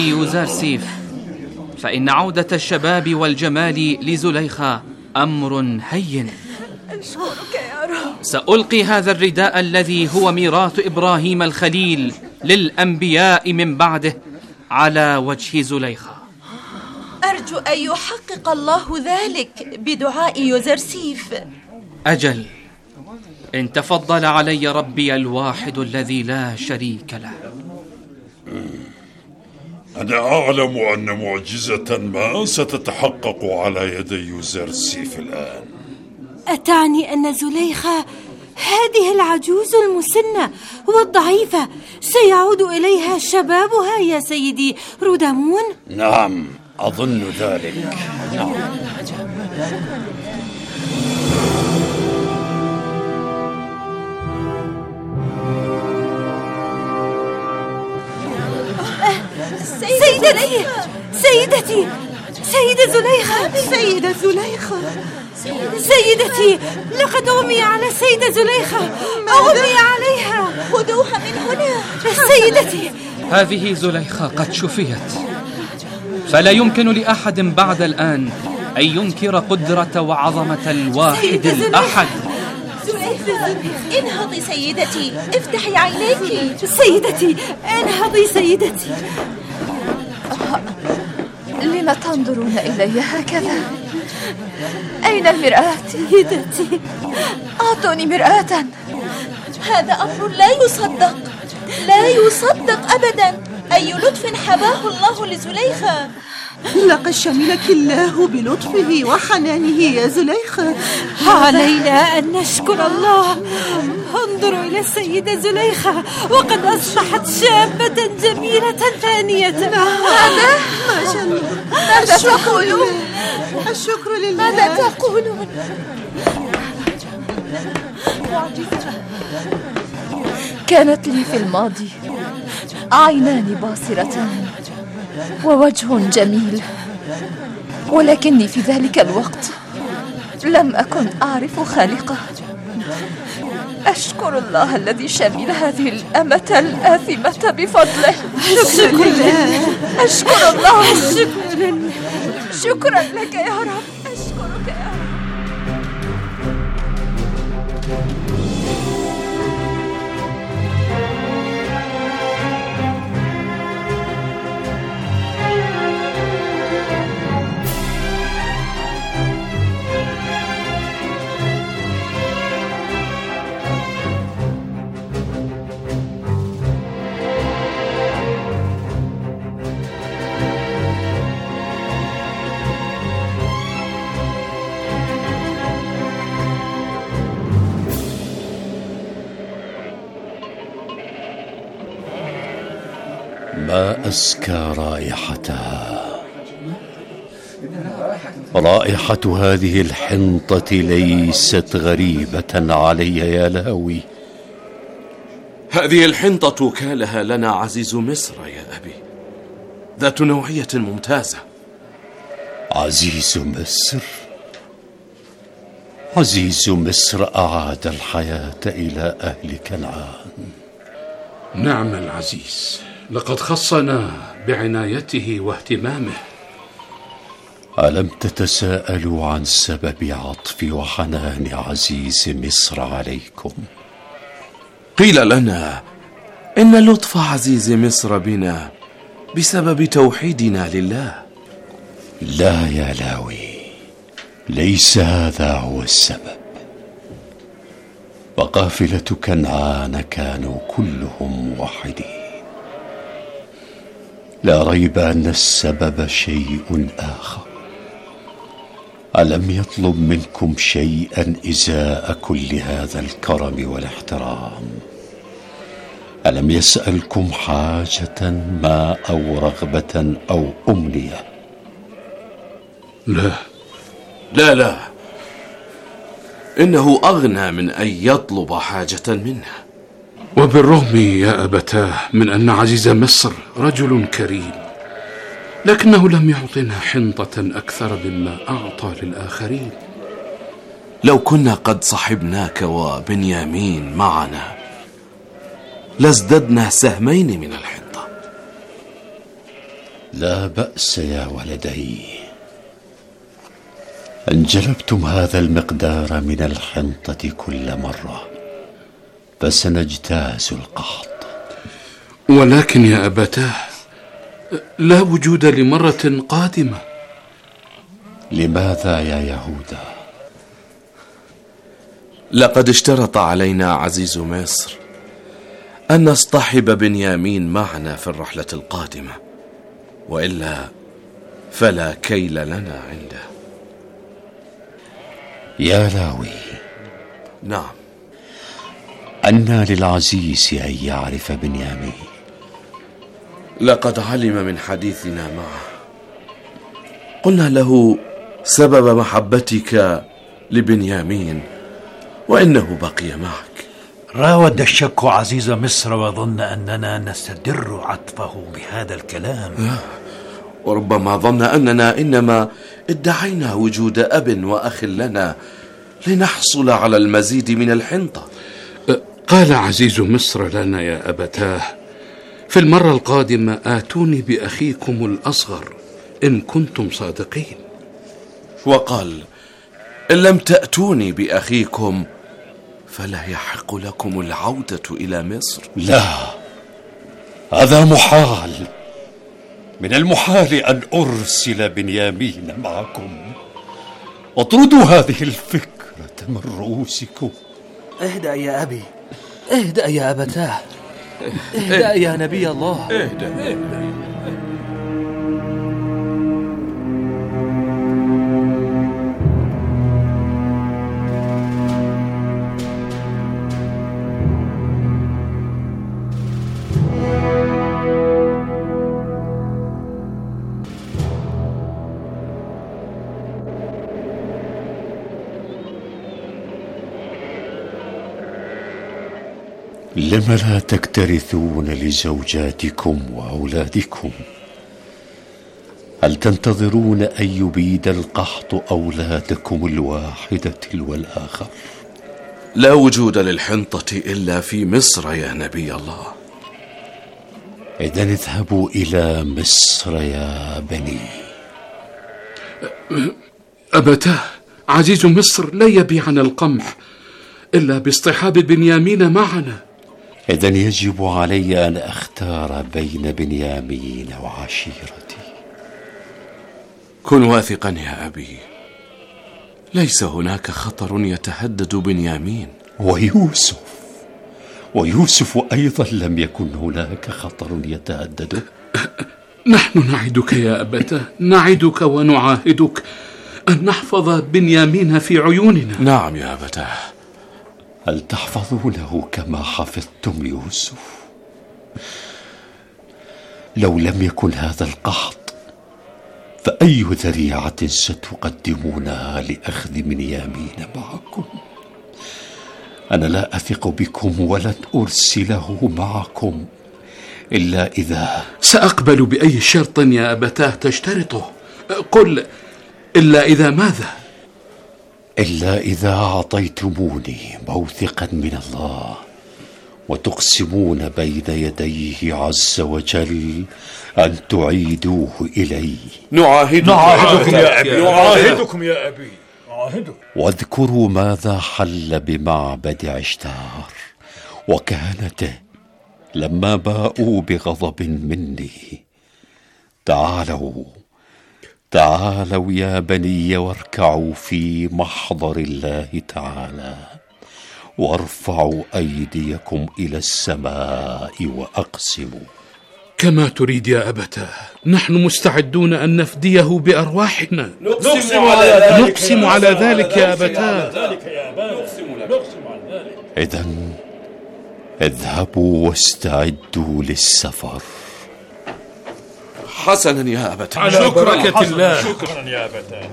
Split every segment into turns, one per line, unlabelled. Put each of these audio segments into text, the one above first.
يوزرسيف، فإن عودة الشباب والجمال لزليخة أمر هين.
أشكرك يا رب.
سألقي هذا الرداء الذي هو ميراث إبراهيم الخليل للأنبياء من بعده على وجه زليخة.
أرجو أن يحقق الله ذلك بدعاء يوزرسيف.
أجل، إن تفضل علي ربي الواحد الذي لا شريك له.
أنا أعلم أن معجزة ما ستتحقق على يدي يوزرسيف الآن.
أتعني أن زليخة هذه العجوز المسنة والضعيفة سيعود إليها شبابها يا سيدي رودامون؟
نعم، أظن ذلك. نعم.
سيدتي سيدة زليخة.
سيدة زليخة،
سيدتي، لقد أغمي على سيدة زليخة، أغمي عليها.
خذوها من هنا.
سيدتي،
هذه زليخة قد شفيت، فلا يمكن لأحد بعد الآن أن ينكر قدرة وعظمة الواحد الأحد.
انهضي سيدتي، افتحي عينيك.
سيدتي، انهضي سيدتي.
لم تنظرون إلي هكذا؟ أين المرآة؟
سيدتي،
أعطوني مرآة. هذا أمر لا يصدق، لا يصدق أبدا. أي لطف حباه الله لزليخة.
لقد شملك الله بلطفه وحنانه يا زليخة.
علينا أن نشكر الله. انظروا إلى السيدة زليخة، وقد أصبحت شابة جميلة ثانية.
هذا
ما شاء الله.
ماذا تقولون؟
الشكر لله.
ماذا تقولون؟ كانت لي في الماضي عينان باصرتان ووجه جميل، ولكني في ذلك الوقت لم أكن أعرف خالقه. أشكر الله الذي شمل هذه الأمة الآثمة بفضله.
شكرا لله.
أشكر الله.
شكرا
لك يا رب. أشكرك يا رب.
ما أزكى رائحتها. رائحة هذه الحنطة ليست غريبة علي يا لاوي.
هذه الحنطة كالها لنا عزيز مصر يا أبي، ذات نوعية ممتازة.
عزيز مصر؟ عزيز مصر أعاد الحياة إلى أهل كنعان.
نعم العزيز، لقد خصنا بعنايته واهتمامه.
ألم تتساءلوا عن سبب عطف وحنان عزيز مصر عليكم؟
قيل لنا إن لطف عزيز مصر بنا بسبب توحيدنا لله.
لا يا لاوي، ليس هذا هو السبب. وقافلة كنعان كانوا كلهم موحدين. لا ريب أن السبب شيء آخر. ألم يطلب منكم شيئا إزاء كل هذا الكرم والاحترام؟ ألم يسألكم حاجة ما أو رغبة أو أمنية؟
لا
لا لا، إنه أغنى من أن يطلب حاجة منه.
وبالرغم يا أبتاه من أن عزيز مصر رجل كريم، لكنه لم يعطنا حنطة أكثر مما أعطى للآخرين.
لو كنا قد صحبناك وبنيامين معنا لازددنا سهمين من الحنطة.
لا بأس يا ولدي. إن جلبتم هذا المقدار من الحنطة كل مرة فسنجتاز القحط.
ولكن يا أبتاه لا وجود لمرة قادمة.
لماذا يا يهوذا؟
لقد اشترط علينا عزيز مصر أن نصطحب بنيامين معنا في الرحلة القادمة، وإلا فلا كيل لنا عنده.
يا لاوي.
نعم.
أنى للعزيز أن يعرف بنيامين؟
لقد علم من حديثنا معه. قلنا له سبب محبتك لبنيامين وإنه بقي معك.
راود الشك عزيز مصر وظن أننا نستدر عطفه بهذا الكلام.
وربما ظن أننا إنما ادعينا وجود أب وأخ لنا لنحصل على المزيد من الحنطة.
قال عزيز مصر لنا يا أبتاه: في المرة القادمة آتوني بأخيكم الأصغر إن كنتم صادقين.
وقال: إن لم تأتوني بأخيكم فلا يحق لكم العودة إلى مصر.
لا، هذا محال. من المحال أن أرسل بنيامين معكم. اطردوا هذه الفكرة من رؤوسكم.
اهدأ يا أبي، اهدأ يا أبتاه، اهدأ يا نبي الله، اهدأ.
لم لا تكترثون لزوجاتكم وأولادكم؟ هل تنتظرون أن يبيد القحط أولادكم الواحدة والآخر؟
لا وجود للحنطة إلا في مصر يا نبي الله.
إذن اذهبوا إلى مصر يا بني.
أبتاه، عزيز مصر لا يبيعنا القمح إلا باصطحاب بنيامين معنا.
إذن يجب علي أن أختار بين بنيامين وعشيرتي.
كن واثقا يا أبي، ليس هناك خطر يتهدد بنيامين.
ويوسف أيضا لم يكن هناك خطر يتهدده.
نحن نعدك يا أبتاه، نعدك ونعاهدك أن نحفظ بنيامين في عيوننا.
نعم يا أبتاه.
هل تحفظونه كما حفظتم يوسف؟ لو لم يكن هذا القحط فأي ذريعة ستقدمونها لأخذ بنيامين معكم؟ أنا لا أثق بكم ولن أرسله معكم إلا إذا...
سأقبل بأي شرط يا أبتاه تشترطه. قل، إلا إذا ماذا؟
إلا إذا أعطيتموني موثقا من الله وتقسمون بين يديه عز وجل أن تعيدوه إلي.
نعاهدكم
يا أبي، نعاهدكم يا أبي، نعاهدكم.
واذكروا ماذا حل بمعبد عشتار وكهنته لما باءوا بغضب مني. تعالوا يا بني واركعوا في محضر الله تعالى وارفعوا أيديكم إلى السماء وأقسموا.
كما تريد يا أبتاه، نحن مستعدون أن نفديه بأرواحنا. نقسم على ذلك يا أبتاه.
إذن اذهبوا واستعدوا للسفر.
حسنا يا أبتاه.
على بركة الله.
شكرا يا أبتاه.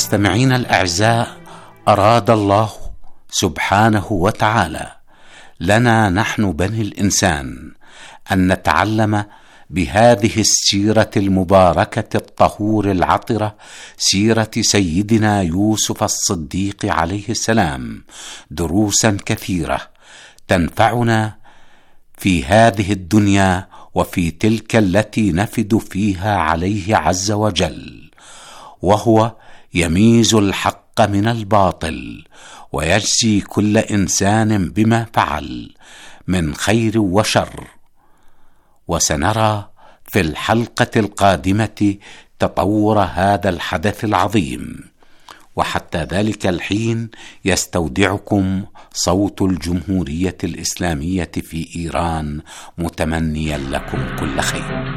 مستمعين الأعزاء، أراد الله سبحانه وتعالى لنا نحن بني الإنسان أن نتعلم بهذه السيرة المباركة الطهور العطرة، سيرة سيدنا يوسف الصديق عليه السلام، دروسا كثيرة تنفعنا في هذه الدنيا وفي تلك التي نفد فيها عليه عز وجل، وهو يميز الحق من الباطل ويجزي كل إنسان بما فعل من خير وشر. وسنرى في الحلقة القادمة تطور هذا الحدث العظيم، وحتى ذلك الحين يستودعكم صوت الجمهورية الإسلامية في إيران، متمنيا لكم كل خير.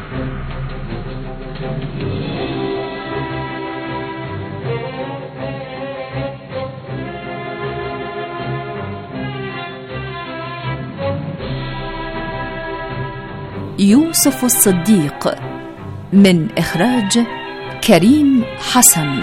يوسف الصديق، من إخراج كريم حسن.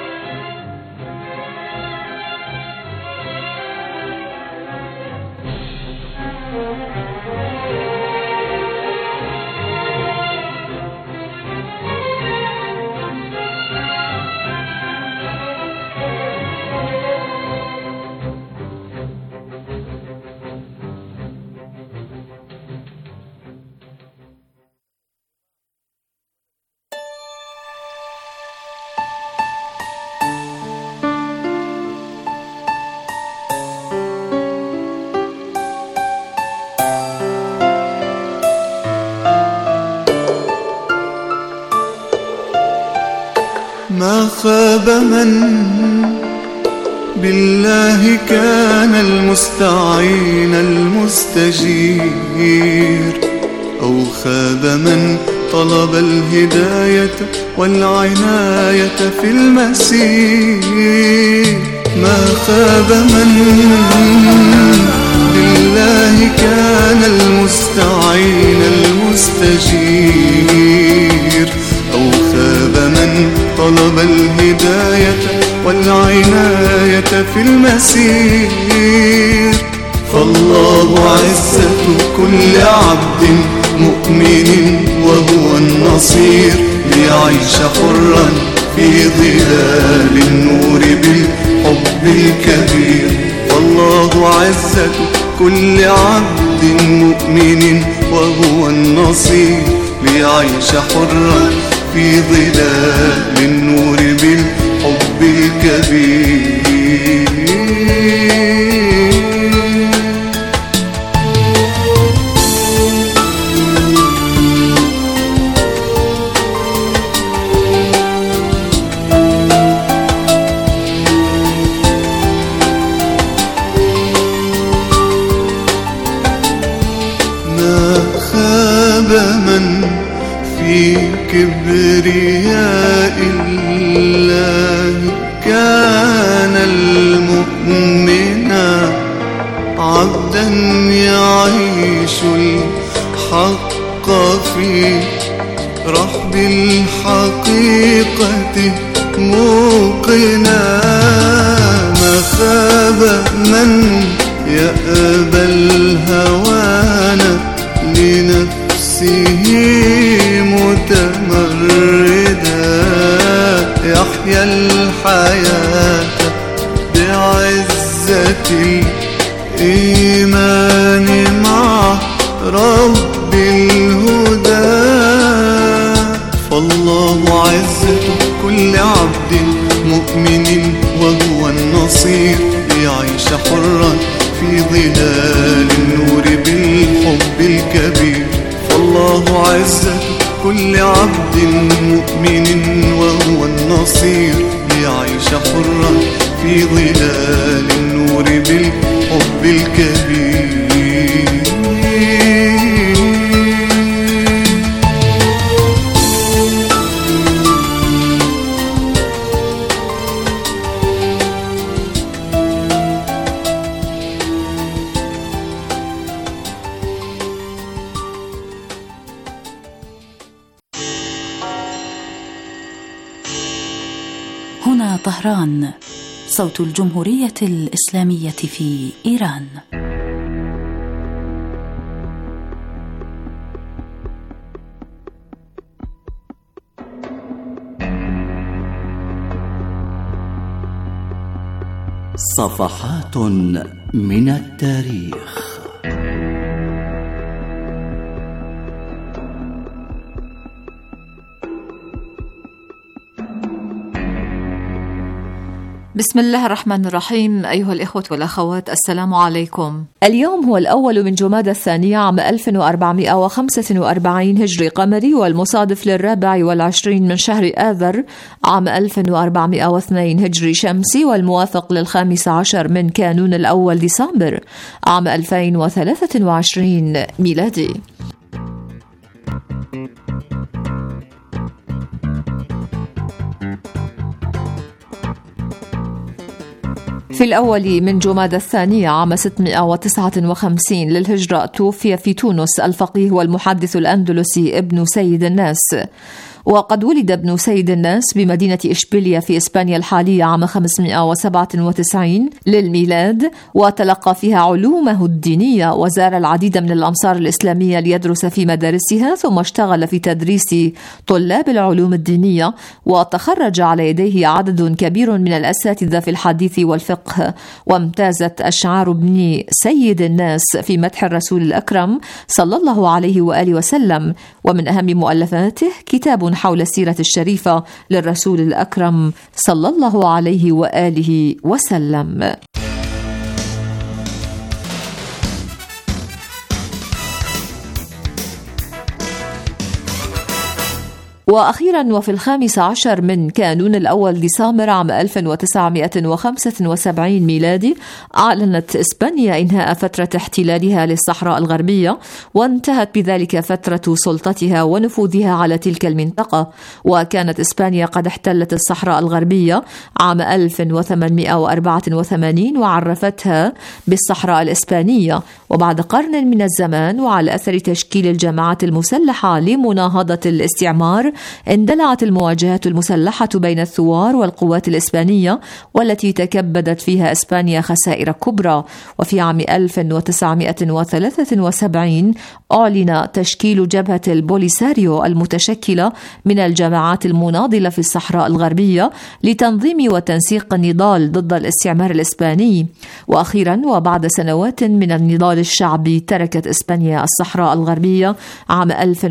ما خاب من بالله كان المستعين المستجير، أو خاب من طلب الهداية والعناية في المسير. ما خاب من بالله كان المستعين المستجير، أو خاب من طلب الهداية والعناية في المسير. فالله عزة كل عبد مؤمن وهو النصير، ليعيش حرا في ظلال النور بالحب الكبير. فالله عزة كل عبد مؤمن وهو النصير، ليعيش حرا في ظلال النور بالحب الكبير. ما خاب من في كبرياء الله كان المؤمنا، عبدا يعيش الحق في رحب الحقيقة موقنا. ما خاب من يأبى الهوان لنفسه متمردا، يحيا الحياة بعزة الإيمان مع رب الهدى. فالله عزة كل عبد مؤمن وهو النصير، ليعيش حرا في ظلال النور بالحب الكبير. فالله عزة كل عبد مؤمن وهو النصير، ليعيش حرا في ظلال النور بالحب الكبير.
هنا هنا طهران، صوت الجمهورية الإسلامية في إيران.
صفحات من التاريخ.
بسم الله الرحمن الرحيم. أيها الإخوة والأخوات، السلام عليكم. اليوم هو الأول من جمادى الثانية عام 1445 هجري قمري، والمصادف ل24 من شهر آذر عام 1402 هجري شمسي، والموافق ل15 من كانون الأول ديسمبر عام 2023 ميلادي. في الأول من جمادى الثانية عام 659 للهجرة توفي في تونس الفقيه والمحدث الأندلسي ابن سيد الناس. وقد ولد ابن سيد الناس بمدينة إشبيلية في إسبانيا الحالية عام 597 للميلاد، وتلقى فيها علومه الدينية، وزار العديد من الأمصار الإسلامية ليدرس في مدارسها، ثم اشتغل في تدريس طلاب العلوم الدينية، وتخرج على يديه عدد كبير من الأساتذة في الحديث والفقه. وامتازت أشعار ابن سيد الناس في مدح الرسول الأكرم صلى الله عليه وآله وسلم، ومن أهم مؤلفاته كتاب حول السيرة الشريفة للرسول الأكرم صلى الله عليه وآله وسلم. وأخيرا وفي 15 من كانون الأول ديسمبر عام 1975 ميلادي أعلنت إسبانيا إنهاء فترة احتلالها للصحراء الغربية، وانتهت بذلك فترة سلطتها ونفوذها على تلك المنطقة. وكانت إسبانيا قد احتلت الصحراء الغربية عام 1884 وعرفتها بالصحراء الإسبانية. وبعد قرن من الزمان وعلى أثر تشكيل الجماعات المسلحة لمناهضة الاستعمار، اندلعت المواجهات المسلحة بين الثوار والقوات الإسبانية، والتي تكبدت فيها إسبانيا خسائر كبرى. وفي عام 1973 أعلن تشكيل جبهة البوليساريو المتشكلة من الجماعات المناضلة في الصحراء الغربية لتنظيم وتنسيق النضال ضد الاستعمار الإسباني. وأخيرا وبعد سنوات من النضال الشعبي، تركت إسبانيا الصحراء الغربية عام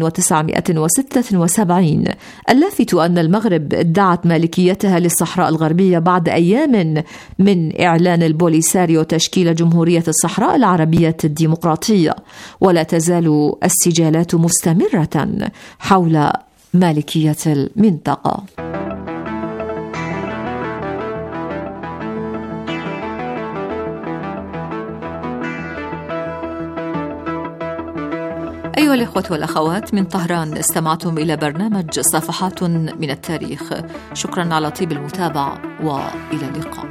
1976. اللافت أن المغرب ادعت مالكيتها للصحراء الغربية بعد أيام من إعلان البوليساريو تشكيل جمهورية الصحراء العربية الديمقراطية، ولا تزال السجالات مستمرة حول مالكية المنطقة. أيها الإخوة والأخوات، من طهران استمعتم إلى برنامج صفحات من التاريخ. شكرا على طيب المتابعة، وإلى اللقاء.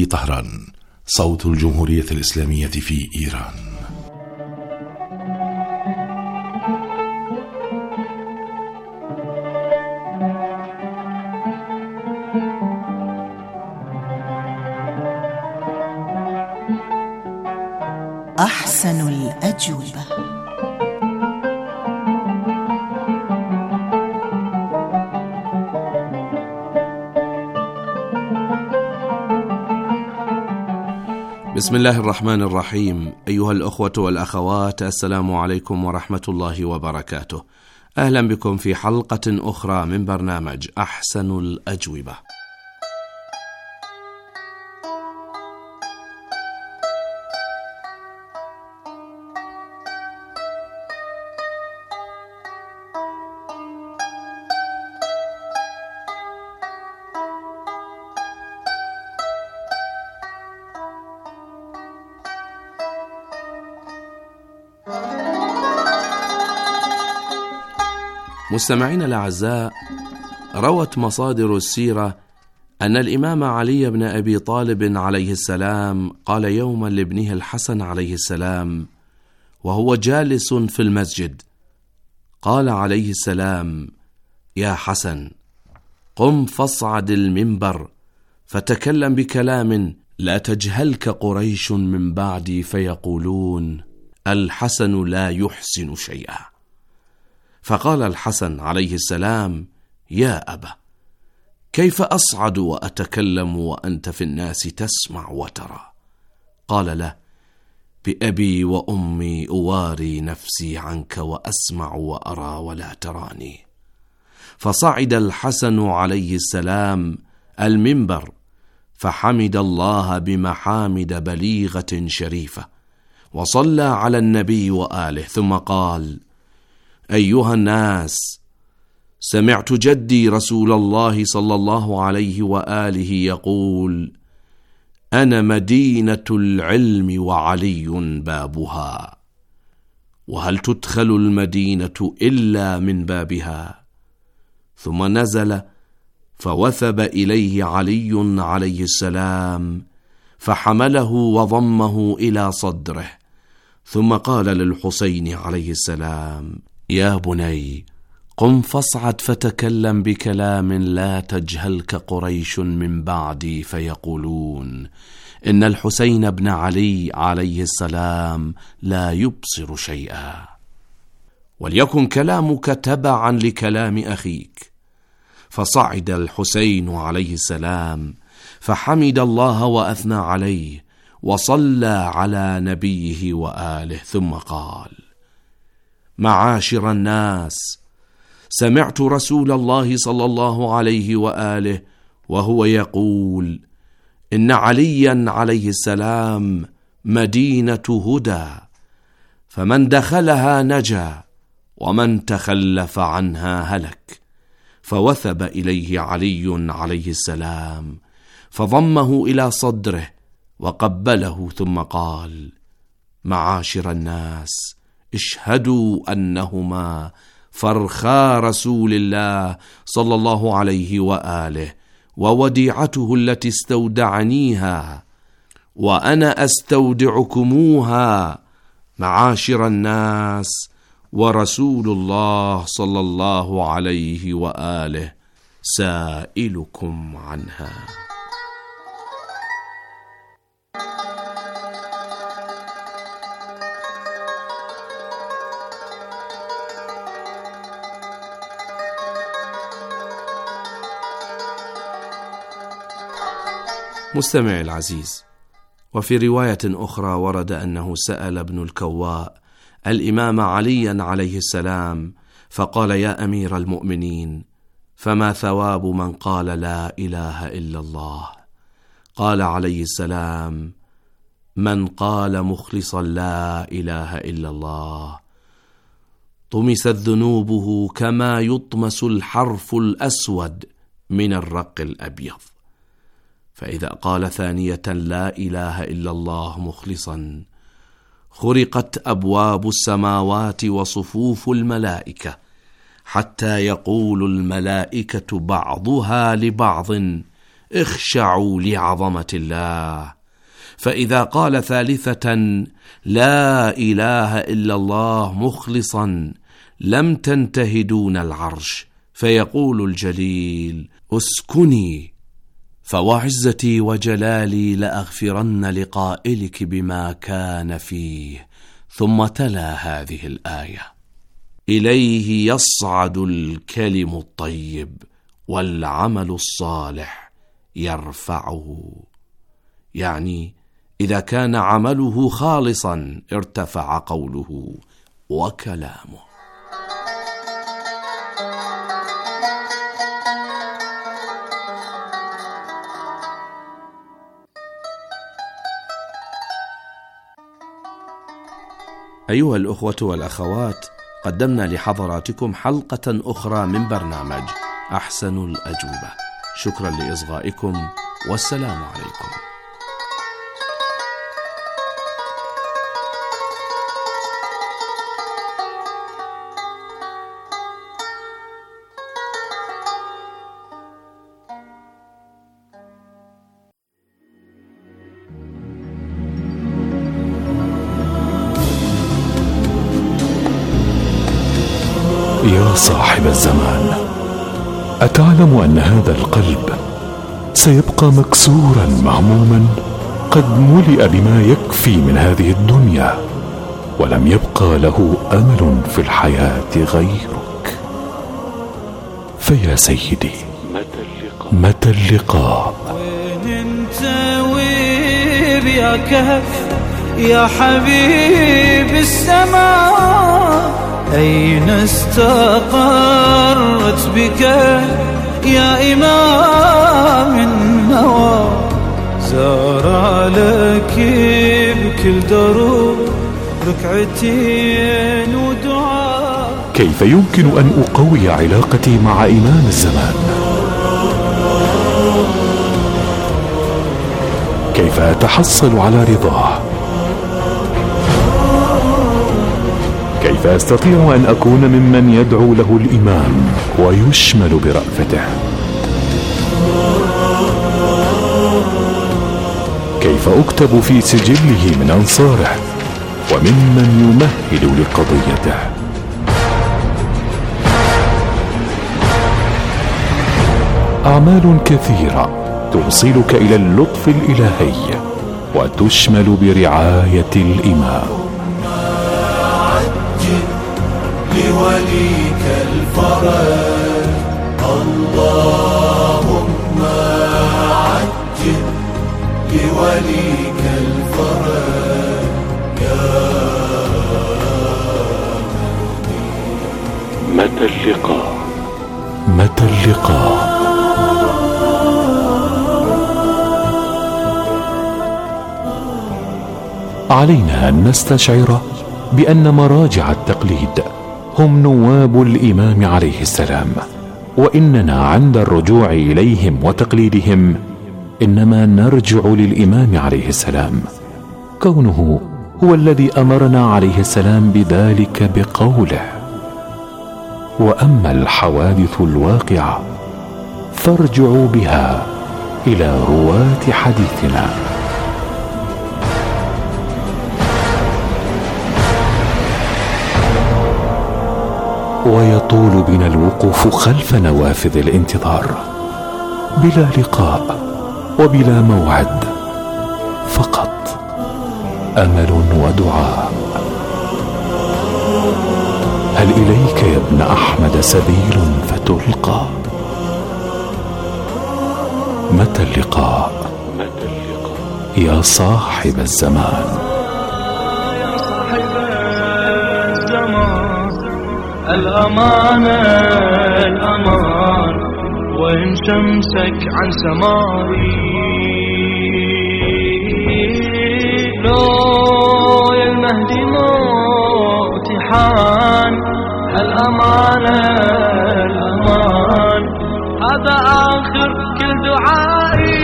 طهران، صوت الجمهورية الإسلامية في إيران.
أحسن الأجوبة.
بسم الله الرحمن الرحيم. أيها الأخوة والأخوات، السلام عليكم ورحمة الله وبركاته. أهلا بكم في حلقة أخرى من برنامج أحسن الأجوبة. مستمعينا الأعزاء، روت مصادر السيرة أن الإمام علي بن أبي طالب عليه السلام قال يوما لابنه الحسن عليه السلام وهو جالس في المسجد، قال عليه السلام: يا حسن، قم فاصعد المنبر فتكلم بكلام لا تجهلك قريش من بعدي فيقولون الحسن لا يحسن شيئا. فقال الحسن عليه السلام: يا أبا، كيف أصعد وأتكلم وأنت في الناس تسمع وترى؟ قال له: بأبي وأمي أواري نفسي عنك وأسمع وأرى ولا تراني. فصعد الحسن عليه السلام المنبر فحمد الله بمحامد بليغة شريفة، وصلى على النبي وآله، ثم قال: أيها الناس، سمعت جدي رسول الله صلى الله عليه وآله يقول: أنا مدينة العلم وعلي بابها، وهل تدخل المدينة إلا من بابها؟ ثم نزل فوثب إليه علي عليه السلام فحمله وضمه إلى صدره، ثم قال للحسين عليه السلام: يا بني، قم فاصعد فتكلم بكلام لا تجهلك قريش من بعدي فيقولون إن الحسين بن علي عليه السلام لا يبصر شيئا، وليكن كلامك تبعا لكلام أخيك. فصعد الحسين عليه السلام فحمد الله وأثنى عليه وصلى على نبيه وآله، ثم قال: معاشر الناس، سمعت رسول الله صلى الله عليه وآله وهو يقول: إن عليا عليه السلام مدينة هدى، فمن دخلها نجا ومن تخلف عنها هلك. فوثب إليه علي عليه السلام فضمه إلى صدره وقبله، ثم قال: معاشر الناس، اشهدوا أنهما فرخا رسول الله صلى الله عليه وآله ووديعته التي استودعنيها، وأنا أستودعكموها معاشر الناس، ورسول الله صلى الله عليه وآله سائلكم عنها. مستمع العزيز، وفي رواية أخرى ورد أنه سأل ابن الكواء الإمام عليا عليه السلام فقال: يا أمير المؤمنين، فما ثواب من قال لا إله إلا الله؟ قال عليه السلام: من قال مخلصا لا إله إلا الله طمست ذنوبه كما يطمس الحرف الأسود من الرق الأبيض. فإذا قال ثانية لا إله إلا الله مخلصا خرقت أبواب السماوات وصفوف الملائكة، حتى يقول الملائكة بعضها لبعض: اخشعوا لعظمة الله. فإذا قال ثالثة لا إله إلا الله مخلصا لم تنته دون العرش، فيقول الجليل اسكني، فوعزتي وجلالي لأغفرن لقائلك بما كان فيه. ثم تلا هذه الآية: إليه يصعد الكلم الطيب والعمل الصالح يرفعه. يعني إذا كان عمله خالصا ارتفع قوله وكلامه. أيها الأخوة والأخوات، قدمنا لحضراتكم حلقة أخرى من برنامج أحسن الأجوبة. شكرا لإصغائكم، والسلام عليكم.
يا صاحب الزمان، أتعلم أن هذا القلب سيبقى مكسورا مهموما قد ملئ بما يكفي من هذه الدنيا، ولم يبقى له أمل في الحياة غيرك. فيا سيدي، متى اللقاء؟
وين انت ويب يا كهف يا حبيب السماء؟ أين استقرت بك يا إمام النوى؟ زار لك بكل دروب ركعتين ودعاء.
كيف يمكن أن أقوي علاقتي مع إمام الزمان؟ كيف أتحصل على رضاه؟ كيف أستطيع أن أكون ممن يدعو له الإمام ويشمل برأفته؟ كيف أكتب في سجله من أنصاره وممن يمهد لقضيته؟ أعمال كثيرة توصلك إلى اللطف الإلهي وتشمل برعاية الإمام.
لوليك الفرج اللهم عجل لوليك الفرج يا
متى اللقاء؟ متى اللقاء؟ علينا أن نستشعر بأن مراجع التقليد هم نواب الإمام عليه السلام، وإننا عند الرجوع إليهم وتقليدهم إنما نرجع للإمام عليه السلام، كونه هو الذي أمرنا عليه السلام بذلك بقوله: وأما الحوادث الواقعة فارجعوا بها إلى رواة حديثنا. ويطول بنا الوقوف خلف نوافذ الانتظار بلا لقاء وبلا موعد، فقط أمل ودعاء. هل إليك يا ابن أحمد سبيل فتلقى؟ متى اللقاء؟ يا صاحب الزمان.
الأمانة الأمان، وين شمسك عن سمائي؟ لو يا المهدي موتي حان. الأمانة الأمان، هذا آخر كل دعائي.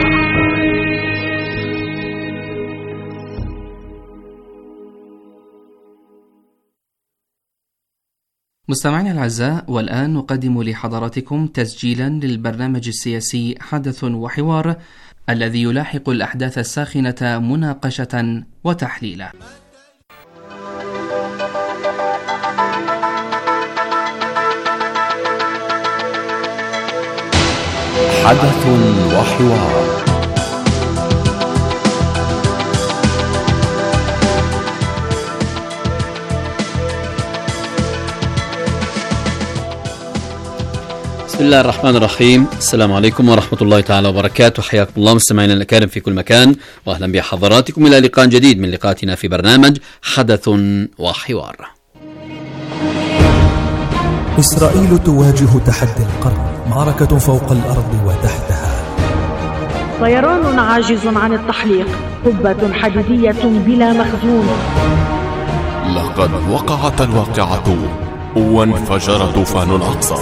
مستمعينا الأعزاء، والآن نقدم لحضراتكم تسجيلا للبرنامج السياسي حدث وحوار الذي يلاحق الأحداث الساخنة مناقشة وتحليلا.
حدث وحوار.
بسم الله الرحمن الرحيم. السلام عليكم ورحمة الله تعالى وبركاته. حياكم الله مستمعينا الأكارم في كل مكان، وأهلا بحضراتكم إلى لقاء جديد من لقاءاتنا في برنامج حدث وحوار.
إسرائيل تواجه تحدي القرن، معركة فوق الأرض وتحتها.
طيران عاجز عن التحليق، قبة حديدية بلا مخزون.
لقد وقعت الواقعة وانفجر طوفان الأقصى.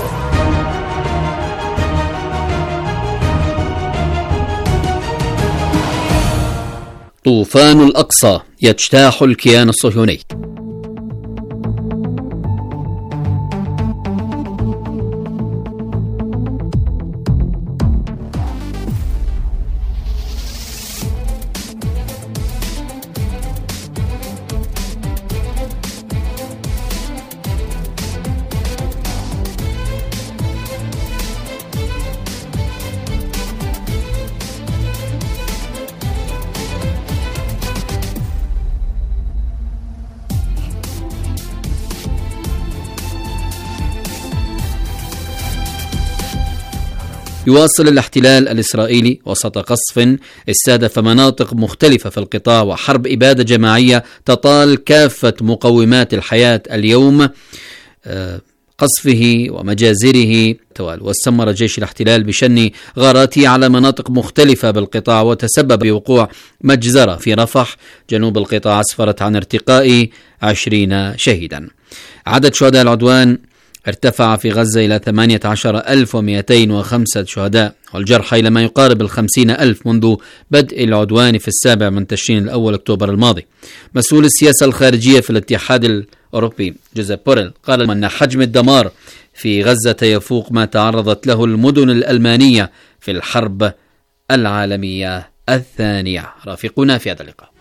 طوفان الأقصى يجتاح الكيان الصهيوني. يواصل الاحتلال الإسرائيلي وسط قصف استهدف مناطق مختلفة في القطاع وحرب إبادة جماعية تطال كافة مقومات الحياة اليوم، قصفه ومجازره توالي. واستمر جيش الاحتلال بشن غاراته على مناطق مختلفة بالقطاع، وتسبب بوقوع مجزرة في رفح جنوب القطاع أسفرت عن ارتقاء 20 شهيدا. عدد شهداء العدوان ارتفع في غزة إلى 18,205 شهداء، والجرحى إلى ما يقارب 50,000 منذ بدء العدوان في 7 من تشرين الأول أكتوبر الماضي. مسؤول السياسة الخارجية في الاتحاد الأوروبي جوزيب بوريل قال أن حجم الدمار في غزة يفوق ما تعرضت له المدن الألمانية في الحرب العالمية الثانية. رافقونا في هذا اللقاء.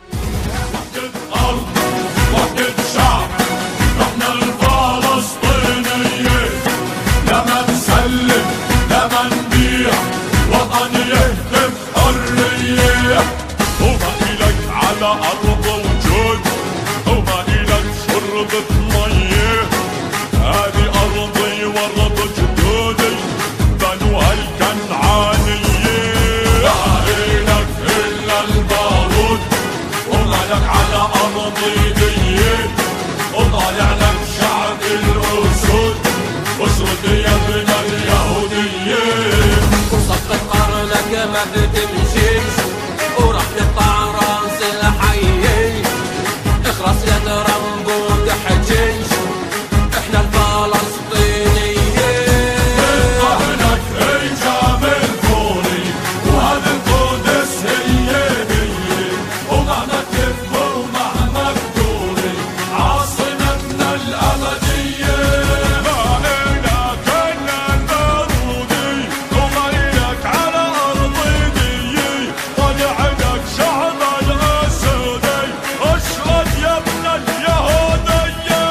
أرض وجود وما إلك شربة مية، هذه أرضي وأرض جدودي بنو هالكنعانية. لا إلك إلا البارود وما لك على أرضي دي، وطالع لك شعب الأسود أسود يا ابن اليهودية. وصفت قرنك ما بتمشيش وراح تقطع راس الحي، اخرس يا ترامبو تحجيش، احنا الفلسطينيين. اهلك ايجاب الفوري وهذا القدس هي ومعنا كيف ومعنا بدوري عاصمتنا الأبدية. ما إلك إلا البارودي وما إلك على أرضي دي، طلعلك شعب الأسودي أشهد يا ابن اليهودية.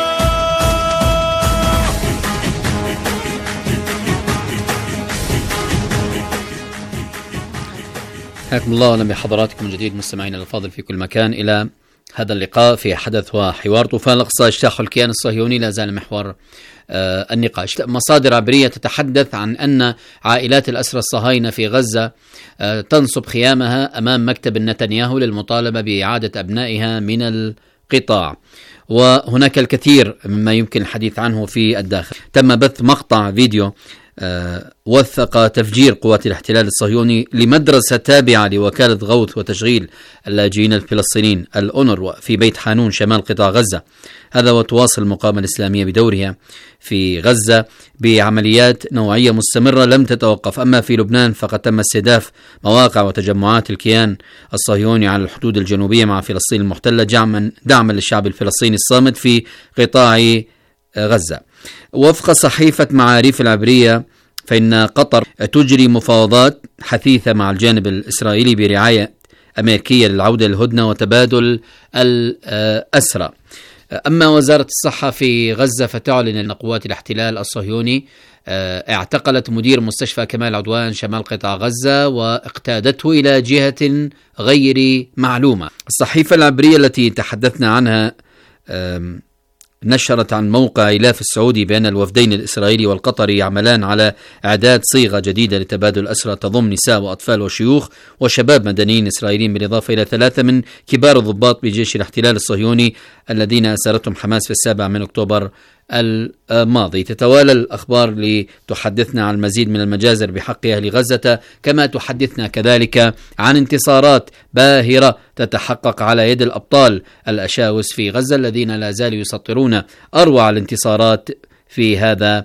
حياكم الله واهلا بحضراتكم من جديد مستمعينا الفاضل في كل مكان إلى هذا اللقاء في حدث وحوار. طوفان الأقصى اجتاح الكيان الصهيوني لا زال محور النقاش. مصادر عبرية تتحدث عن أن عائلات الأسرى الصهاينة في غزة تنصب خيامها أمام مكتب نتنياهو للمطالبة بإعادة أبنائها من القطاع، وهناك الكثير مما يمكن الحديث عنه في الداخل. تم بث مقطع فيديو وثق تفجير قوات الاحتلال الصهيوني لمدرسة تابعة لوكالة غوث وتشغيل اللاجئين الفلسطينيين الأونروا في بيت حانون شمال قطاع غزة. هذا وتواصل المقاومة الإسلامية بدورها في غزة بعمليات نوعية مستمرة لم تتوقف. أما في لبنان فقد تم استهداف مواقع وتجمعات الكيان الصهيوني على الحدود الجنوبية مع فلسطين المحتلة دعما للشعب الفلسطيني الصامد في قطاع غزة. وفق صحيفة معاريف العبرية فإن قطر تجري مفاوضات حثيثة مع الجانب الإسرائيلي برعاية أمريكية للعودة للهدنة وتبادل الأسرى. أما وزارة الصحة في غزة فتعلن أن قوات الاحتلال الصهيوني اعتقلت مدير مستشفى كمال عدوان شمال قطاع غزة واقتادته إلى جهة غير معلومة. الصحيفة العبرية التي تحدثنا عنها نشرت عن موقع إلاف السعودي بأن الوفدين الإسرائيلي والقطري يعملان على إعداد صيغة جديدة لتبادل أسرى تضم نساء وأطفال وشيوخ وشباب مدنيين إسرائيليين، بالإضافة إلى 3 من كبار الضباط بجيش الاحتلال الصهيوني الذين أسرتهم حماس في 7 أكتوبر الماضي. تتوالى الأخبار لتحدثنا عن المزيد من المجازر بحق أهل غزة، كما تحدثنا كذلك عن انتصارات باهرة تتحقق على يد الأبطال الأشاوس في غزة الذين لا زالوا يسطرون أروع الانتصارات في هذا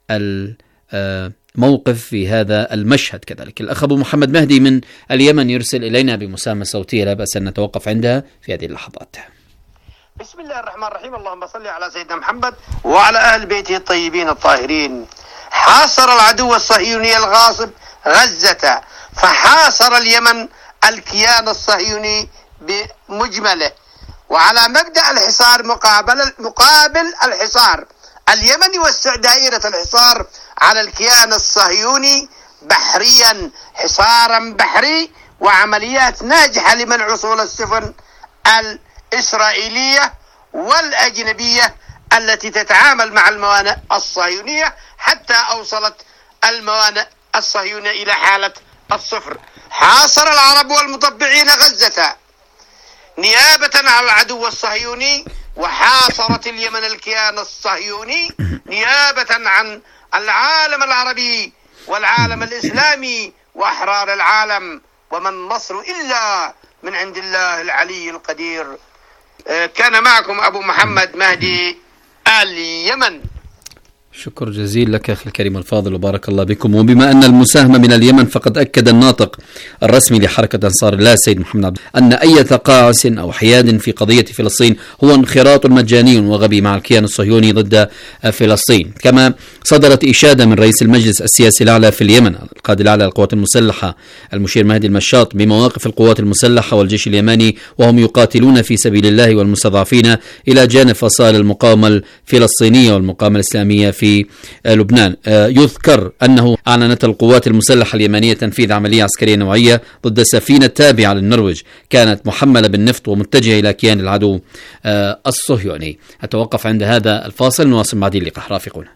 الموقف، في هذا المشهد. كذلك الأخ أبو محمد مهدي من اليمن يرسل إلينا بمساهمة صوتية لا بأس أن نتوقف عندها في هذه اللحظات.
بسم الله الرحمن الرحيم. اللهم صل على سيدنا محمد وعلى أهل بيته الطيبين الطاهرين. حاصر العدو الصهيوني الغاصب غزة، فحاصر اليمن الكيان الصهيوني بمجمله، وعلى مبدأ الحصار مقابل الحصار. اليمن يوسع دائرة الحصار على الكيان الصهيوني بحريا، حصارا بحري وعمليات ناجحة لمنع وصول السفن الإسرائيلية والأجنبية التي تتعامل مع الموانئ الصهيونية، حتى أوصلت الموانئ الصهيونية إلى حالة الصفر. حاصر العرب والمطبعين غزة نيابة عن العدو الصهيوني، وحاصرت اليمن الكيان الصهيوني نيابة عن العالم العربي والعالم الإسلامي وأحرار العالم، وما النصر إلا من عند الله العلي القدير. كان معكم أبو محمد مهدي اليمن.
شكر جزيل لك أخي الكريم الفاضل وبارك الله بكم. وبما أن المساهمة من اليمن، فقد أكد الناطق الرسمي لحركة أنصار الله السيد محمد عبد أن أي تقاعس أو حياد في قضية فلسطين هو انخراط مجاني وغبي مع الكيان الصهيوني ضد فلسطين. كما صدرت إشادة من رئيس المجلس السياسي الأعلى في اليمن القائد الأعلى للقوات المسلحة المشير مهدي المشاط بمواقف القوات المسلحة والجيش اليماني وهم يقاتلون في سبيل الله والمستضعفين إلى جانب فصائل المقاومة الفلسطينية والمقاومة الإسلامية في لبنان. يذكر أنه أعلنت القوات المسلحة اليمنية تنفيذ عملية عسكرية نوعية ضد سفينة تابعة للنرويج كانت محملة بالنفط ومتجهة إلى كيان العدو الصهيوني. أتوقف عند هذا الفاصل، نواصل بعد اللقاء. رافقونا.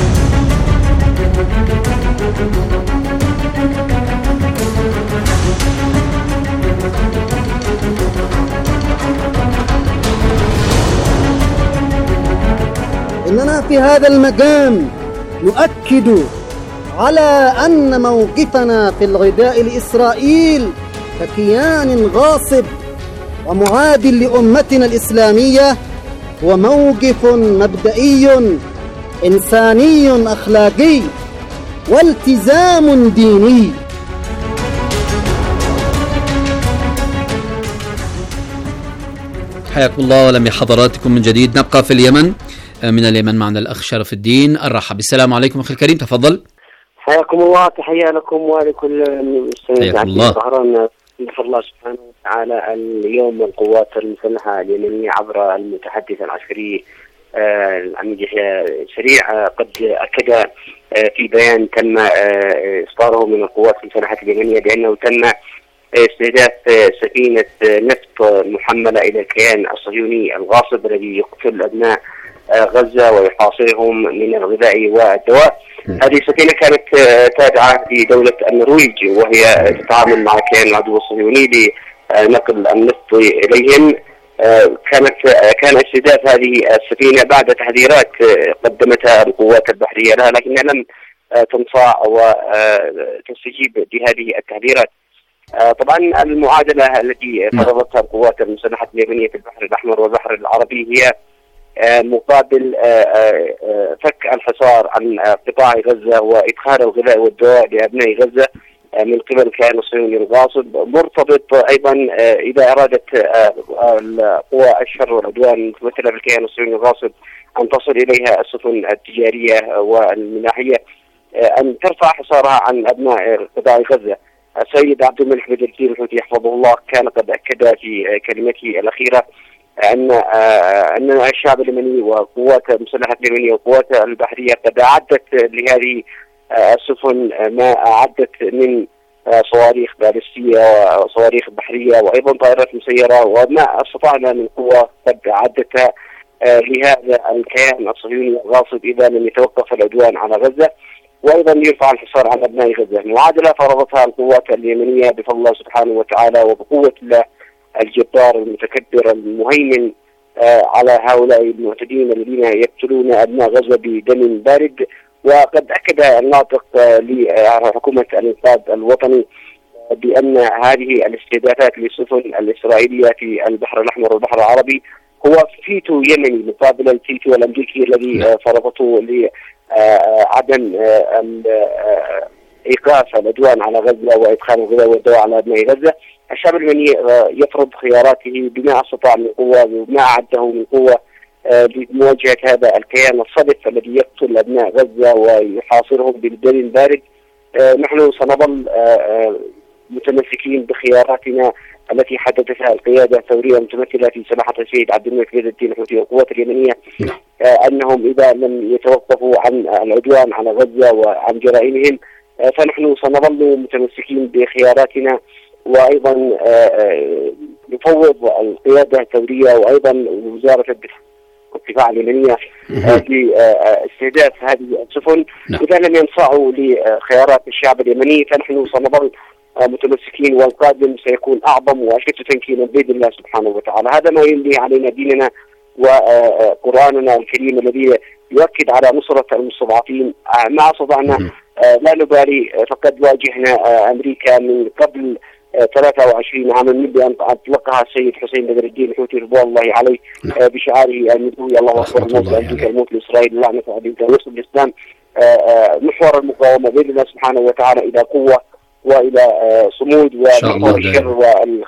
إننا في هذا المقام نؤكد على أن موقفنا في الغداء لإسرائيل ككيان غاصب ومعاد لأمتنا الإسلامية هو موقف مبدئي إنساني أخلاقي والتزام ديني.
حياكم الله ولم حضراتكم من جديد. نبقى في اليمن. من اليمن معنا الأخ شرف الدين الرحب. السلام عليكم أخي الكريم، تفضل.
حياكم الله، تحية لكم ولكل المستمعين.
حياكم الله.
ظهرنا بفضل الله سبحانه وتعالى اليوم القوات المسلحة اليمنية عبر المتحدث العسكري العميد يحيى سريع قد أكد في بيان تم إصداره من القوات المسلحة اليمنية بأنه تم استهداف سفينة نفط محملة إلى الكيان الصهيوني الغاصب الذي يقتل أبناء غزة ويحاصرهم من الغذاء والدواء. هذه السفينة كانت تابعة لدولة النرويج، وهي تتعامل مع كيان العدو الصهيوني لنقل النفط إليهم. كان استهداف هذه السفينة بعد تحذيرات قدمتها القوات البحرية لها، لكنها لم تنصاع وتستجيب لهذه التحذيرات. طبعا المعادلة التي فرضتها القوات المسلحة اليمنية في البحر الأحمر والبحر العربي هي مقابل فك الحصار عن قطاع غزة وإدخال الغذاء والدواء لأبناء غزة من قبل الكيان الصهيوني الغاصب، مرتبط أيضا إذا أرادت قوى الشر والعدوان المتمثلة في الكيان الصهيوني الغاصب أن تصل إليها السفن التجارية والملاحية أن ترفع حصارها عن أبناء قطاع غزة. السيد عبد الملك بدر الدين الحوثي حفظه الله كان قد أكد في كلمته الأخيرة أن الشعب اليمني وقوات المسلحة اليمنية وقوات البحرية قد أعدت لهذه السفن ما أعدت من صواريخ باليستية وصواريخ بحرية وأيضا طائرات مسيرة، وما استطعنا من قوة قد أعدتها لهذا الكيان الصهيوني الغاصب إذا لم يتوقف العدوان على غزة، وأيضا يرفع الحصار عن أبناء غزة. معادلة فرضتها القوات اليمنية بفضل الله سبحانه وتعالى وبقوة الله الجبار المتكبر المهيمن على هؤلاء المعتدين الذين يقتلون أبناء غزة بدم بارد. وقد أكد الناطق لحكومة الإنقاذ الوطني بأن هذه الاستهدافات للسفن الإسرائيلية في البحر الأحمر والبحر العربي هو فيتو يمني مقابل الفيتو الأمريكي الذي فرضته لعدم إيقاف العدوان على غزة وإدخال الغذاء والدواء على أبناء غزة. الشعب اليمني يفرض خياراته بما استطاع من قوة وما أعده من قوة لمواجهة هذا الكيان الصدف الذي يقتل أبناء غزة ويحاصرهم بالدم بارد. نحن سنظل متمسكين بخياراتنا التي حددتها القيادة الثورية المتمثلة في سماحة السيد عبد الملك بدر الدين الحوثي والقوات اليمنية، أنهم إذا لم يتوقفوا عن العدوان على غزة وعن جرائمهم فنحن سنظل متمسكين بخياراتنا، وأيضا نفوض القيادة الثورية وأيضا وزارة الدفاع اليمنية لاستهداف هذه السفن. إذا لم ينصاعوا لخيارات الشعب اليمني فنحن سنظل متمسكين، والقادم سيكون أعظم وأشد تمكينا بإذن الله سبحانه وتعالى. هذا ما يملي علينا ديننا وقرآننا الكريم الذي يؤكد على نصرة المستضعفين. ما استطعنا لا نبالي، فقد واجهنا أمريكا من قبل 23 عاما منذ أن أطلقها السيد حسين بدر الدين الحوثي رضوان الله عليه بشعاره النبوي الله أكبر الموت أمريكا الموت لإسرائيل لعنة عليك وصل الإسلام. محور المقاومة بإذن الله سبحانه وتعالى إلى قوة وإلى صمود ومحور الشر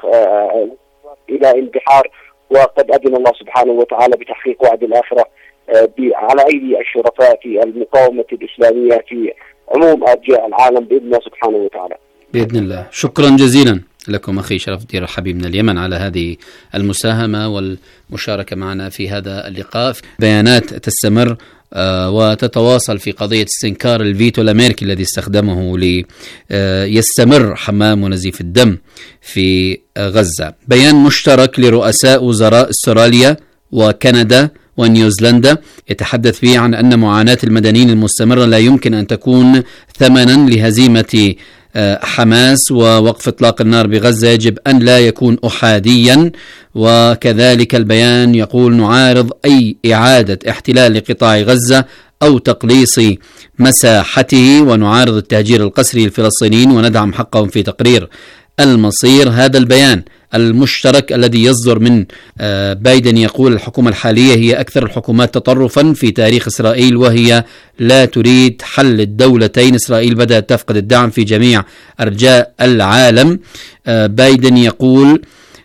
إلى انتحار، وقد أذن الله سبحانه وتعالى بتحقيق وعد الآخرة على أيدي الشرفاء في المقاومة الإسلامية في عموم أرجاء العالم بإذن الله سبحانه وتعالى.
بإذن الله. شكرا جزيلا لكم أخي شرف الدين الحبيب من اليمن على هذه المساهمة والمشاركة معنا في هذا اللقاء. بيانات تستمر وتتواصل في قضية استنكار الفيتو الأمريكي الذي استخدمه ليستمر حمام ونزيف الدم في غزة. بيان مشترك لرؤساء وزراء استراليا وكندا ونيوزيلندا يتحدث فيه عن أن معاناة المدنيين المستمرة لا يمكن أن تكون ثمنا لهزيمة حماس، ووقف إطلاق النار بغزة يجب أن لا يكون أحاديا. وكذلك البيان يقول نعارض أي إعادة احتلال لقطاع غزة أو تقليص مساحته، ونعارض التهجير القسري للفلسطينيين وندعم حقهم في تقرير المصير. هذا البيان المشترك الذي يصدر من بايدن يقول الحكومة الحالية هي أكثر الحكومات تطرفا في تاريخ إسرائيل، وهي لا تريد حل الدولتين. إسرائيل بدأت تفقد الدعم في جميع أرجاء العالم. بايدن يقول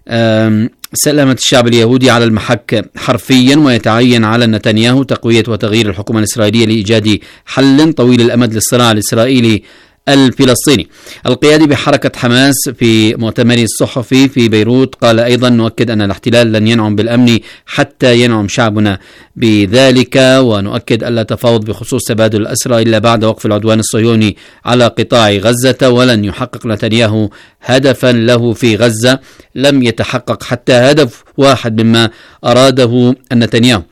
سلامة الشعب اليهودي على المحك حرفيا، ويتعين على نتنياهو تقوية وتغيير الحكومة الإسرائيلية لإيجاد حل طويل الأمد للصراع الإسرائيلي الفلسطيني. القيادي بحركة حماس في مؤتمره الصحفي في بيروت قال أيضا نؤكد أن الاحتلال لن ينعم بالأمن حتى ينعم شعبنا بذلك، ونؤكد ألا تفاوض بخصوص تبادل الأسرى إلا بعد وقف العدوان الصهيوني على قطاع غزة، ولن يحقق نتنياهو هدفا له في غزة لم يتحقق حتى هدف واحد مما أراده نتنياهو.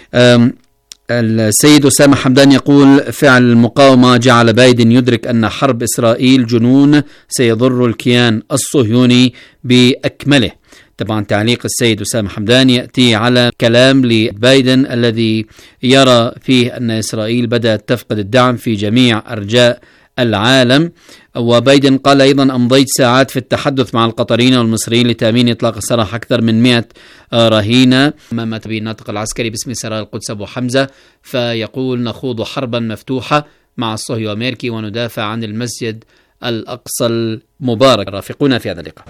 السيد أسامة حمدان يقول فعل المقاومة جعل بايدن يدرك أن حرب إسرائيل جنون سيضر الكيان الصهيوني بأكمله. طبعا تعليق السيد أسامة حمدان يأتي على كلام لبايدن الذي يرى فيه أن إسرائيل بدأت تفقد الدعم في جميع أرجاء العالم. وبايدن قال أيضا أمضيت ساعات في التحدث مع القطريين والمصريين لتأمين إطلاق سراح أكثر من 100 رهينة. أمام الناطق العسكري باسم سرايا القدس أبو حمزة فيقول نخوض حربا مفتوحة مع الصهيوني الأمريكي وندافع عن المسجد الأقصى المبارك. رافقونا في هذا اللقاء.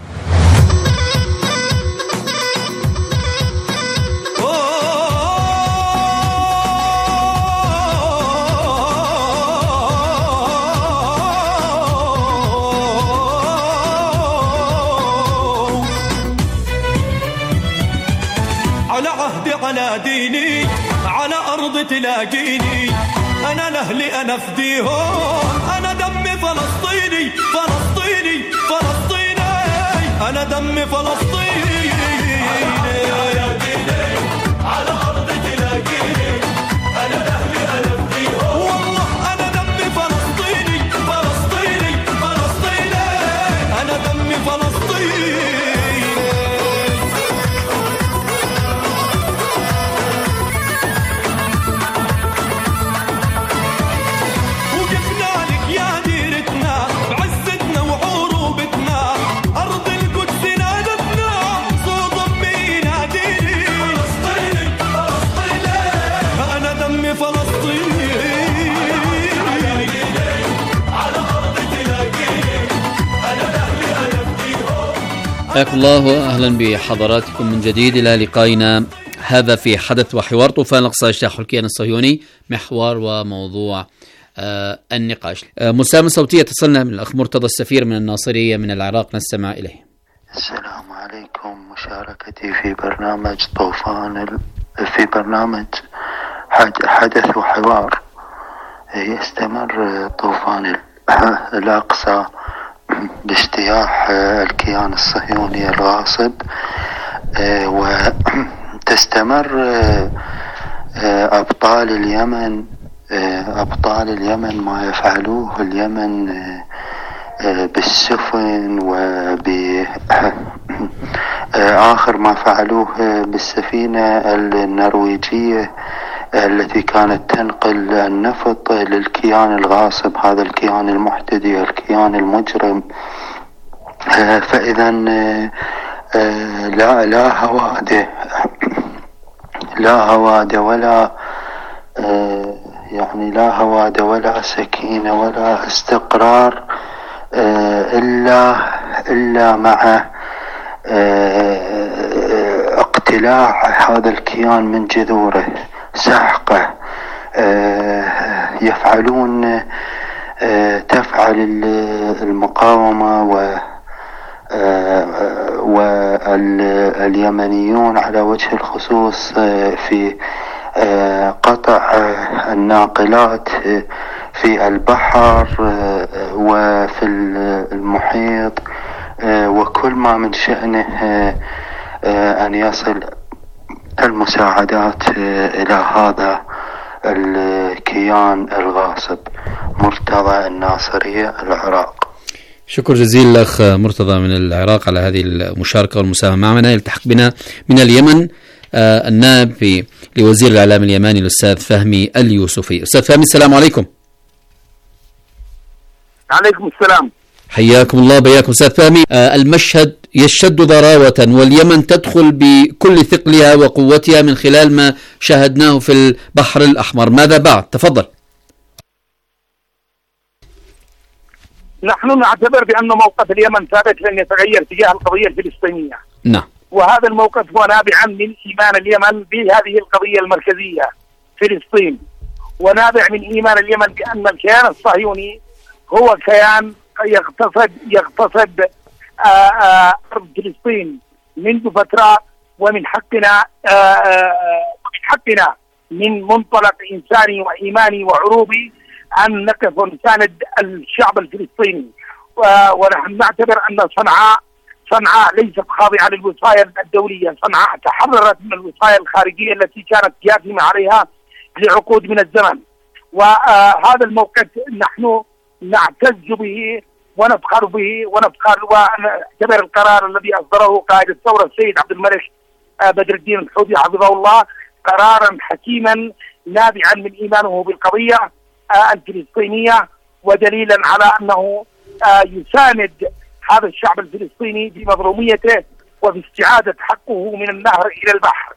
على عهدي على ديني على أرض تلاقيني، أنا لأهلي أنا فديهم، أنا دمي فلسطيني فلسطيني فلسطيني، أنا دمي فلسطيني. على ديني على أرض تلاقيني، أنا لأهلي أنا فديهم، والله أنا دمي فلسطيني فلسطيني فلسطيني، أنا دمي فلسطيني.
حياكم الله وأهلا بحضراتكم من جديد إلى لقائنا هذا في حدث وحوار طوفان الأقصى اجتاح الكيان الصهيوني، محور وموضوع النقاش. مساهمة صوتية تصلنا من الأخ مرتضى السفير من الناصرية من العراق، نستمع إليه.
السلام عليكم. مشاركتي في برنامج طوفان في برنامج حدث وحوار. يستمر طوفان الأقصى باجتياح الكيان الصهيوني الغاصب، وتستمر أبطال اليمن ما يفعلوه اليمن بالسفن، وبآخر ما فعلوه بالسفينة النرويجية التي كانت تنقل النفط للكيان الغاصب، هذا الكيان المحتدي الكيان المجرم. فإذا لا هوادة ولا يعني لا هوادة ولا سكينة ولا استقرار إلا مع اقتلاع هذا الكيان من جذوره، سحقه. تفعل المقاومة واليمنيون على وجه الخصوص في قطع الناقلات في البحر وفي المحيط، وكل ما من شأنه أن يصل المساعدات إلى هذا الكيان الغاصب. مرتضى الناصرية العراق.
شكر جزيل الأخ مرتضى من العراق على هذه المشاركة والمساهمة معنا. يلتحق بنا من اليمن النائب لوزير الإعلام اليماني الأستاذ فهمي اليوسفي. أستاذ فهمي السلام عليكم.
عليكم السلام.
حياكم الله بياكم أستاذ فهمي. المشهد يشتد ضراوة واليمن تدخل بكل ثقلها وقوتها من خلال ما شاهدناه في البحر الأحمر، ماذا بعد؟ تفضل.
نحن نعتبر بأن موقف اليمن ثابت لن يتغير تجاه القضية الفلسطينية.
نعم.
وهذا الموقف هو نابعا من إيمان اليمن بهذه القضية المركزية فلسطين، ونابع من إيمان اليمن بأن الكيان الصهيوني هو كيان يغتصب أرض فلسطين منذ فترة، ومن حقنا من منطلق إنساني وإيماني وعروبي أن نقف ونساند الشعب الفلسطيني. ونحن نعتبر أن صنعاء ليست خاضعة للوصاية الدولية، صنعاء تحررت من الوصاية الخارجية التي كانت جاثمة عليها لعقود من الزمن. وهذا الموقف نحن نعتز به ونفخر به ونعتبر القرار الذي أصدره قائد الثورة السيد عبد الملك بدر الدين الحوثي حفظه الله قرارا حكيما نابعا من إيمانه بالقضية الفلسطينية، ودليلا على أنه يساند هذا الشعب الفلسطيني في مظلوميته وفي استعادة حقه من النهر إلى البحر.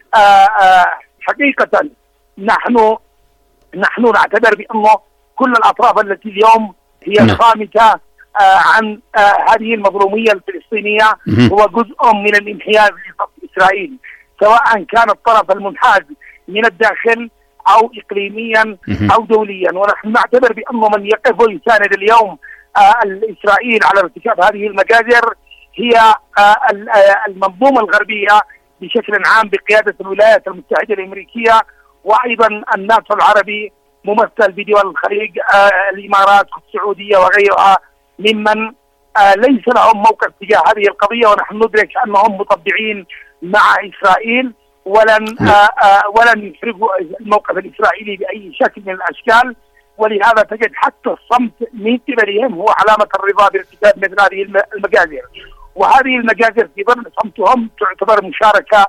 حقيقة نحن نعتبر بأنه كل الأطراف التي اليوم هي خامسة عن هذه المظلومية الفلسطينية هو جزء من الانحياز لإسرائيل، سواء كان الطرف المنحاز من الداخل أو إقليميا أو دوليا. ونحن نعتبر بأنه من يقف ويساند اليوم إسرائيل على ارتكاب هذه المجازر هي المنظومة الغربية بشكل عام بقيادة الولايات المتحدة الأمريكية، وأيضا الناتو العربي ممثل بدول الخليج، الإمارات والسعودية وغيرها، ممن ليس لهم موقف تجاه هذه القضية. ونحن ندرك أنهم مطبعين مع إسرائيل ولن يفرقوا الموقف الإسرائيلي بأي شكل من الأشكال، ولهذا تجد حتى الصمت من قبلهم هو علامة الرضا بارتكاب مثل هذه المجازر. وهذه المجازر في ظل صمتهم تعتبر مشاركة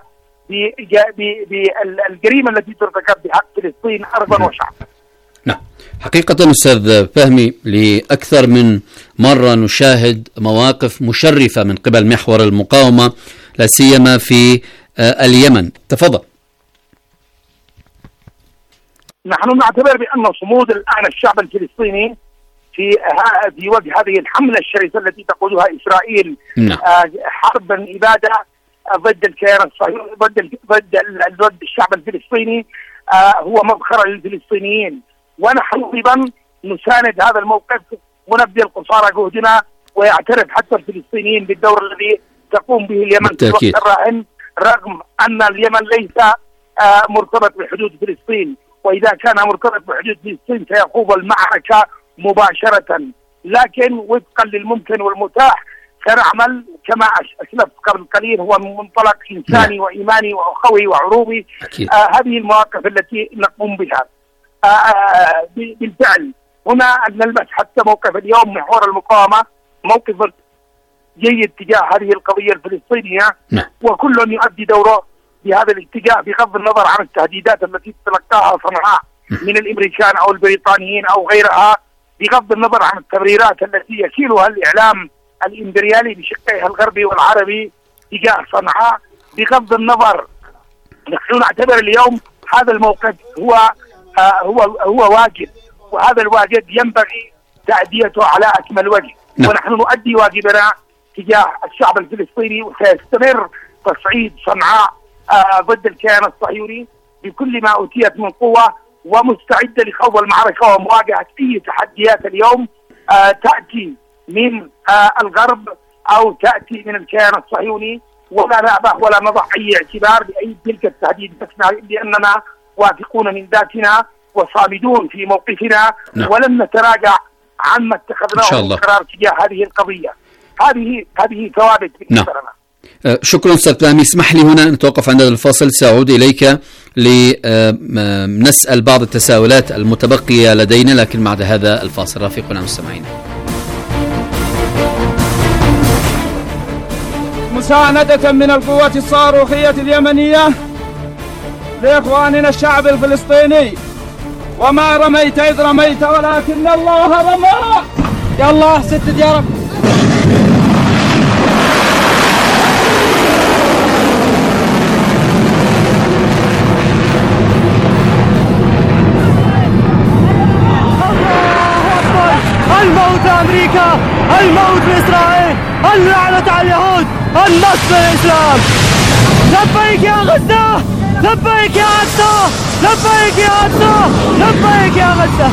بالجريمة التي ترتكب بحق فلسطين أرضا وشعبا.
نعم، حقيقة أستاذ فهمي لأكثر من مرة نشاهد مواقف مشرفة من قبل محور المقاومة لا سيما في اليمن. تفضل.
نحن نعتبر بأن صمود الآن الشعب الفلسطيني في وجه هذه الحملة الشرسة التي تقودها إسرائيل، حربا إبادة ضد الكيان الصهيوني، ضد الشعب الفلسطيني، هو مفخرة للفلسطينيين. ونحن أيضا نساند هذا الموقف ونبذل قصارى جهدنا، ويعترف حتى الفلسطينيين بالدور الذي تقوم به اليمن في الوقت الراهن، رغم أن اليمن ليس مرتبط بحدود فلسطين، وإذا كان مرتبط بحدود فلسطين سيخوض المعركة مباشرة، لكن وفقا للممكن والمتاح سنعمل كما أسلفت قبل قليل هو من منطلق إنساني وإيماني وأخوي وعروبي. هذه المواقف التي نقوم بها بالفعل. هنا نلمس حتى موقف اليوم محور المقاومة موقف جيد تجاه هذه القضية الفلسطينية، وكل يؤدي دوره بهذا الاتجاه بغض النظر عن التهديدات التي تلقاها صنعاء من الامريكان او البريطانيين او غيرها، بغض النظر عن التبريرات التي يكيلها الاعلام الامبريالي بشقيه الغربي والعربي تجاه صنعاء. بغض النظر، نحن نعتبر اليوم هذا الموقف هو واجب، وهذا الواجب ينبغي تأديته على اكمل وجه. ونحن نؤدي واجبنا تجاه الشعب الفلسطيني، وسيستمر تصعيد صنعاء ضد الكيان الصهيوني بكل ما أوتيت من قوة، ومستعدة لخوض المعركة ومواجهة أي تحديات اليوم تأتي من الغرب أو تأتي من الكيان الصهيوني، ولا نأبه ولا نضع أي اعتبار بأي تلك التهديدات، لأننا واثقون من ذاتنا وصامدون في موقفنا، ولن نتراجع عما اتخذناه من قرار تجاه هذه القضية. هذه ثوابت بالنسبة لنا.
شكرا أستاذ فهمي. اسمح لي هنا نتوقف عند الفاصل، سأعود إليك لنسأل بعض التساؤلات المتبقية لدينا، لكن بعد هذا الفاصل. رفيقنا المستمعين،
مساندة من القوات الصاروخية اليمنية لإخواننا الشعب الفلسطيني. وما رميت إذ رميت ولكن الله رمى. يا الله سدد يا رب. الموت لأمريكا، الموت لإسرائيل، اللعنة على اليهود، النصر للإسلام. لبيك يا غزة، لبيك يا غزة، لبيك يا غزة، لبيك يا غزة.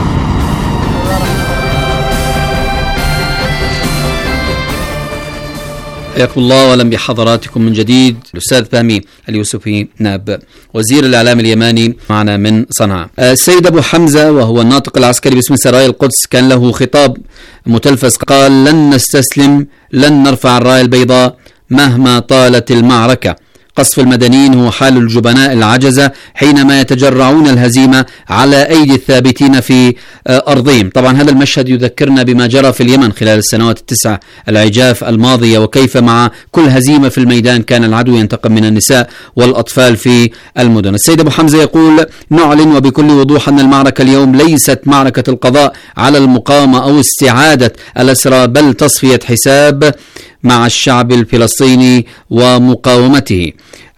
حياكم الله واهلا بحضراتكم من جديد. الاستاذ فهمي اليوسفي نائب وزير الاعلام اليماني معنا من صنعاء. السيد ابو حمزه وهو الناطق العسكري باسم سرايا القدس كان له خطاب متلفز قال: لن نستسلم، لن نرفع الرايه البيضاء مهما طالت المعركه. قصف المدنيين هو حال الجبناء العجزة حينما يتجرعون الهزيمة على أيدي الثابتين في أرضهم. طبعا هذا المشهد يذكرنا بما جرى في اليمن خلال السنوات التسع العجاف الماضية، وكيف مع كل هزيمة في الميدان كان العدو ينتقم من النساء والأطفال في المدن. السيد أبو حمزة يقول: نعلن وبكل وضوح أن المعركة اليوم ليست معركة القضاء على المقاومة أو استعادة الأسرى، بل تصفية حساب مع الشعب الفلسطيني ومقاومته.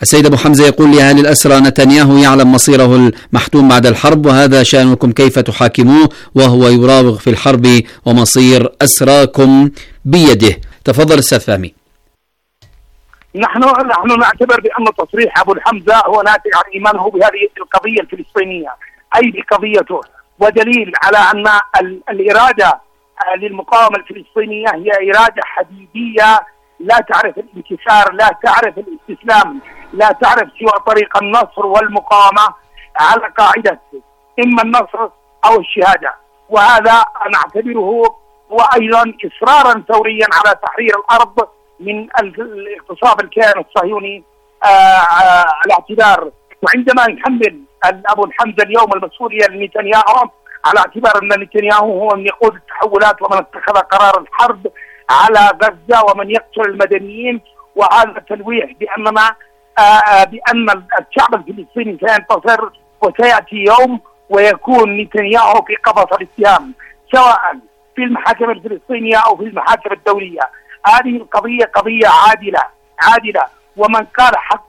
السيد أبو حمزة يقول لأهل الأسرى: نتنياهو يعلم مصيره المحتوم بعد الحرب، وهذا شأنكم كيف تحاكموه وهو يراوغ في الحرب ومصير أسراكم بيده. تفضل أستاذ فهمي.
نحن نعتبر بأن تصريح أبو الحمزة هو ناتج عن إيمانه بهذه القضية الفلسطينية، أي بقضيته، ودليل على أن الإرادة للمقاومة الفلسطينية هي إرادة حديدية لا تعرف الانكسار، لا تعرف الاستسلام، لا تعرف سوى طريق النصر والمقاومة على قاعدة إما النصر أو الشهادة. وهذا نعتبره هو أيضا إصرارا ثوريا على تحرير الأرض من اغتصاب الكيان الصهيوني الاعتبار. وعندما يحمل أبو الحمزة اليوم المسؤولية لنتنياهو على اعتبار أن نتنياهو هو من يقود التحولات ومن اتخذ قرار الحرب على غزة ومن يقتل المدنيين، وهذا تلويح بأن الشعب الفلسطيني سينتصر وسيأتي يوم ويكون نتنياهو في قبضة الاتهام سواء في المحاكم الفلسطينية أو في المحاكم الدولية. هذه القضية قضية عادلة، ومن قال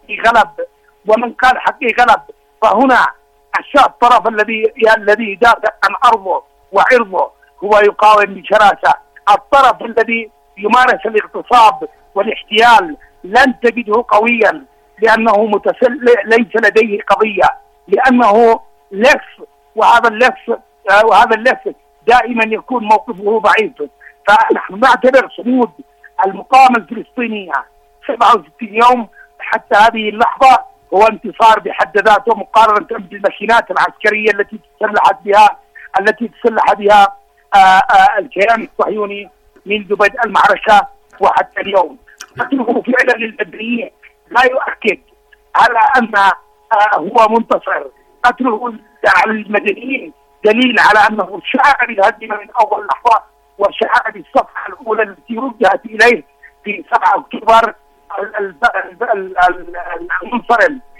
حقي غلب فهنا الطرف الذي يدافع عن أرضه وعرضه هو يقاوم بشراسة. الطرف الذي يمارس الاغتصاب والاحتيال لن تجده قويا، لأنه ليس لديه قضية، لأنه لف، وهذا اللف دائما يكون موقفه ضعيف. فنحن نعتبر صمود المقاومة الفلسطينية 67 يوم حتى هذه اللحظة هو انتصار بحد ذاته مقارنة بالماكينات العسكرية التي تسلح بها الكيان الصهيوني منذ بدء المعركة وحتى اليوم. قتله فعلا للمدنيين لا يؤكد على أن هو منتصر، قتله على المدنيين دليل على أنه شعر بالهزيمة من أول لحظة، وشعر بالصفحة الأولى التي وجهت إليه في 7 أكتوبر المنصرم